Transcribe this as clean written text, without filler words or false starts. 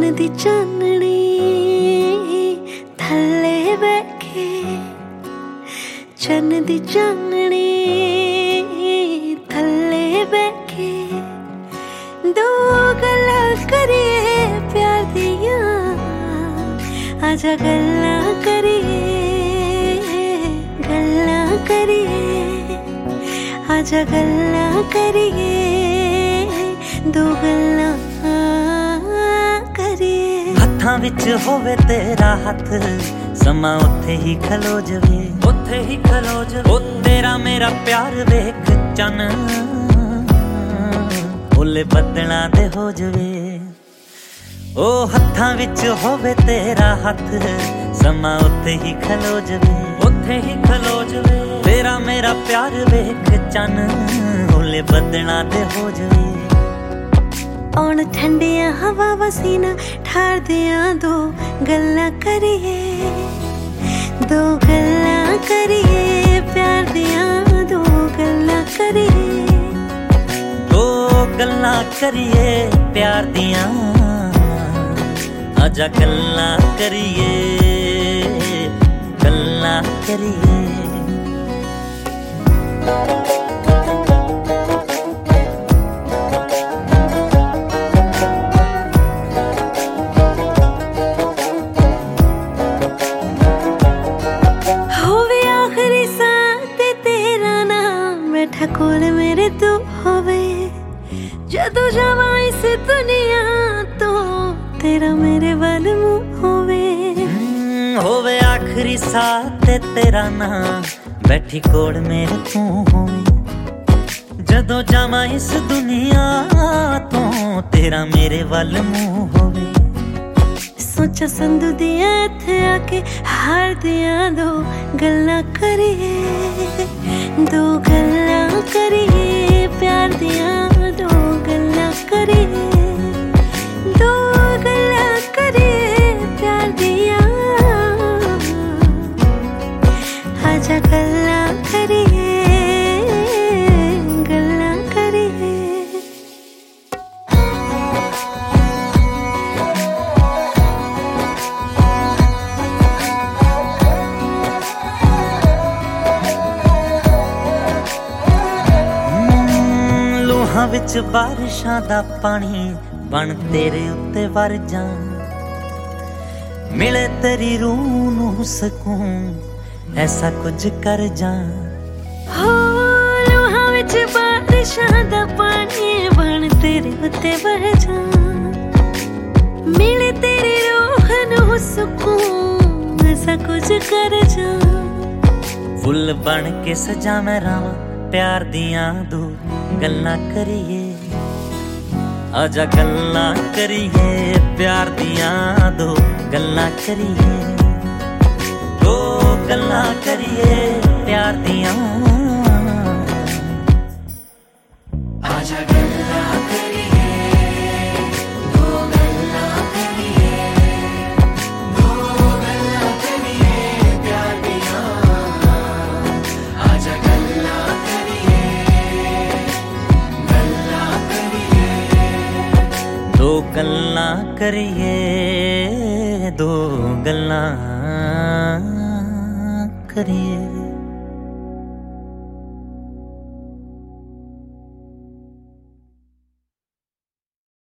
दी चांदनी थल्ले बैठे, चन्न दी चांदनी थल्ले बैठे, दो गल्लां करिए प्यार दियां, आजा गल्लां करिए, गल्लां करिए, आजा गल्लां करिए, दो गल्लां करिए। हत्थां विच होवे तेरा हत्थ, समा उत्थे ही खलो जवे, उत्थे ही खलो जवे। ओ तेरा मेरा प्यार वेख चन्न ओले बदना दे हो जवे। ओ हत्थां विच होवे तेरा हत्थ, समा उत्थे ही खलो जवे, उत्थे ही खलो जवे। तेरा मेरा प्यार वेख चन्न ओले बदना दे हो जवे। औण ठंडिया हवा वसीना ठार दिया, दो गल्लां करिए, दो गल्लां करिए, प्यार दिया दो गल्लां करिए, दो गल्लां करिए प्यार दिया, आजा गल्लां करिए, गल्लां करिए। कोल मेरे तू होवे, जदों जावां इस दुनिया तो तेरा मेरे वल मुंह होवे आखिरी साथ ते तेरा नाम, बैठी कोल मेरे तू होवे, जदों जावां इस दुनिया तो तेरा मेरे वल मुंह होवे। सोचा संधू दिया इत्थे आके हार दिया, दो गल्लां करिए, दो गल्लां करिए, प्यार दिया दो गल्लां करिए, दो गल्लां करिए, प्यार दिया, आजा गल्लां करिए, गल्लां करिए। लूहां विच बारिशां दा पानी बन तेरे उत्ते वर जा, मिले तेरी रूह नूं सकून, ऐसा कुछ कर जा। हो लूहां विच बारिशां दा पानी बन तेरे उत्ते वर जा, मिले तेरी रूह नूं सकून, ऐसा कुछ कर जा। फुल बन के सजा मैं रावां प्यार दियां दो गल्लां करिए, आजा गल्लां करिए, प्यार दियां दो गल्लां करिए, दो गल्लां करिए, प्यार दियां, आजा गल्लां करिए, दो गल्लां करिए, दो गल्लां करिए, प्यार दियां, आजा गल्लां करिए, गल्लां करिए, दो गल्लां करिए, दो गल्लां करिए।